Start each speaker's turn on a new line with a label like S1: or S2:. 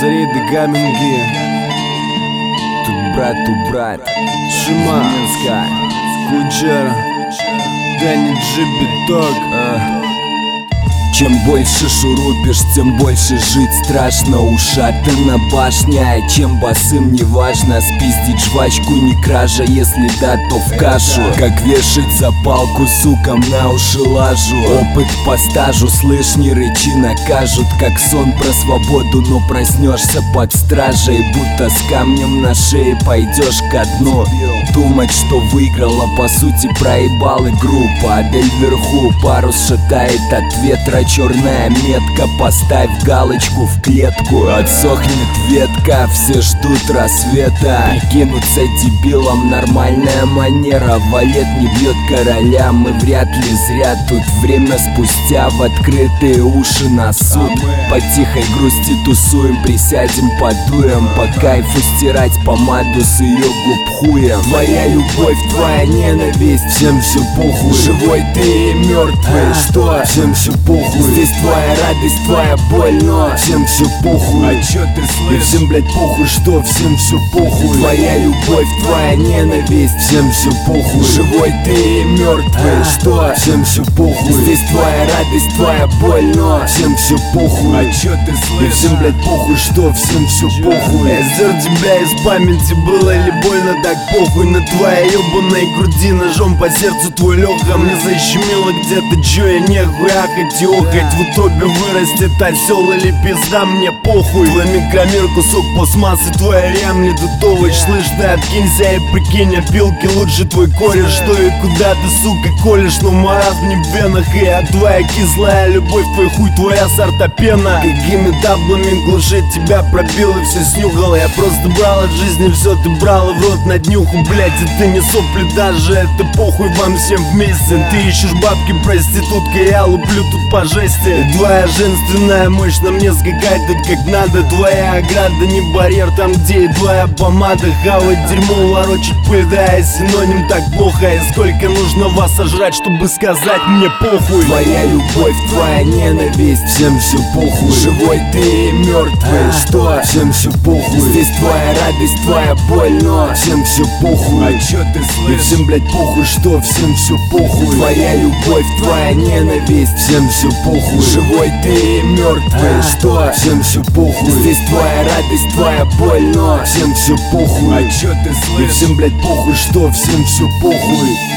S1: Зарейды, гаминги. Тут брат Шиманская, Куджера, Дэнни Джибиток.
S2: Чем больше шурупишь, тем больше жить страшно. Ушатана башня, чем босым неважно. Спиздить жвачку не кража, если да, то в кашу. Как вешать за палку сукам на уши лажу. Опыт по стажу, слышь, не рычи, накажут. Как сон про свободу, но проснешься под стражей. Будто с камнем на шее пойдешь ко дну. Думать, что выиграла, по сути проебал игру. Падаль вверху, парус шатает от ветра. Черная метка, поставь галочку в клетку. Отсохнет ветка, все ждут рассвета. Прикинуться дебилом нормальная манера. Валет не бьет короля, мы вряд ли зря тут. Время спустя в открытые уши на суд. По тихой грусти тусуем, присядем, подуем. По кайфу стирать помаду с ее губ хуем. Твоя любовь, твоя ненависть, всем все похуй. Живой ты и мертвый, что? Всем все похуй. Здесь твоя радость, твоя боль, но всем все похуй.
S1: А чё ты слышишь?
S2: И всем, блять, похуй, что? Всем все похуй. Твоя любовь, твоя ненависть, всем все похуй. Живой ты и мертвый, что? Всем все похуй. Здесь твоя радость, твоя боль, но всем все похуй.
S1: А чё ты
S2: И
S1: слышишь?
S2: всем, блять, похуй, что? Всем все похуй.
S1: Я стер тебя из памяти, было ли больно, так похуй. На твоей ебаной груди ножом по сердцу твой лёха. Мне защемило где-то, чё я нехуй ахать и охать. В утробе вырастет осел или пизда, мне похуй. Твой микромир, кусок пластмассы, твоя ремня тут овощ. Слышь, ты откинься и прикинь, опилки лучше твой кореш. Что и куда ты, сука, колешь, но маразм не в венах. И я твоя кислая любовь, твой хуй, твоя сортопена. Какими таблами глушить тебя пробил и все снюхал. Я просто брал от жизни все, ты брала в рот на днюху, блять. И ты не сопли даже, это похуй вам всем вместе. Ты ищешь бабки, проститутка, я луплю тут по жести. И твоя женственная мощь на мне скакать тут как надо. Твоя ограда не барьер, там где и твоя помада. Хавать дерьмо, ворочать пыль, да, и синоним так плохо. И сколько нужно вас сожрать, чтобы сказать мне похуй.
S2: Твоя любовь, твоя ненависть, всем все похуй. Живой ты и мертвый, что? Всем все похуй. Здесь твоя радость, твоя боль, но всем все похуй.
S1: А чё ты
S2: И
S1: слышишь?
S2: всем, блять, похуй, что? Всем все похуй. Твоя любовь, твоя ненависть, всем все похуй. Живой ты и мертвый, что? Всем все похуй. Здесь твоя радость, твоя боль, но всем все похуй.
S1: А чё ты
S2: И
S1: слышишь?
S2: всем, блять, похуй, что? Всем все похуй.